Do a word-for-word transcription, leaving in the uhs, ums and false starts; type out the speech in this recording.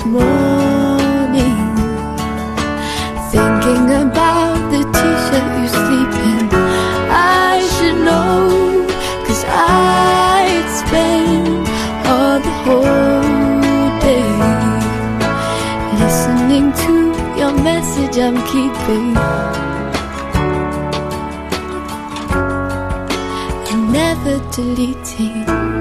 morning, thinking about the t-shirt you sleep in. I should know, 'cause I'd spend all the whole day listening to your message I'm keeping and never deleting.